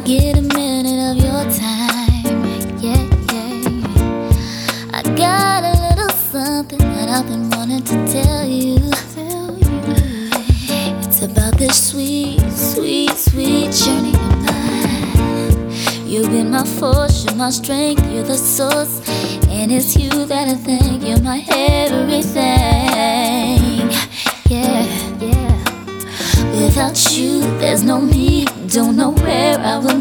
get a minute of your time? Yeah, yeah. I got a little something that I've been wanting to tell you. It's about this sweet, sweet, sweet journey of mine. You've been my force, you're my strength, you're the source, and it's you that I thank. You're my everything. Yeah, yeah. Without you, there's no me. Don't know where I would